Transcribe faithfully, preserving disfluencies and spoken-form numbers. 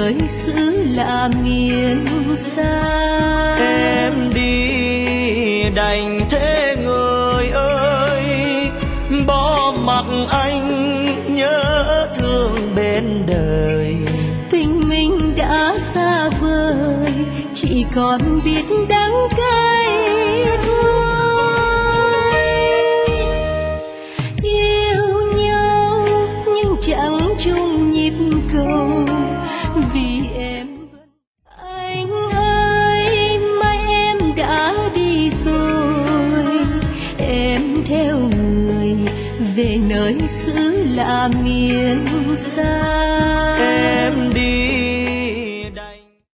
nơi xứ lạ miền xa. Em đi đành thế người ơi, bỏ mặc anh nhớ thương bên đời. Tình mình đã xa vời, chỉ còn biết đắng cay thôi. Yêu nhau nhưng chẳng chung nhịp cầu, vì em vẫn. Anh ơi mai em đã đi rồi, em theo người về nơi xứ lạ miền xa.